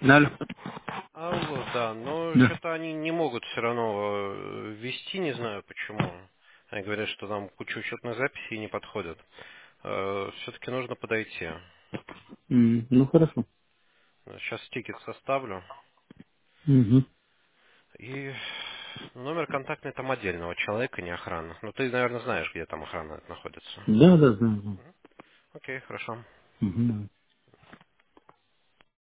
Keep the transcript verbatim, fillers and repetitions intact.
Алло. Алло, да, но Да. что-то они не могут все равно э, ввести, не знаю почему. Они говорят, что там куча учетных записей не подходят. Все-таки нужно подойти. М, Ну хорошо. Сейчас тикет составлю. Мгм. И номер контактный там отдельного человека, не охрана. Ну, ты, наверное, знаешь, где там охрана находится. Да, да, знаю. знаю. Окей, хорошо. Мгм, да.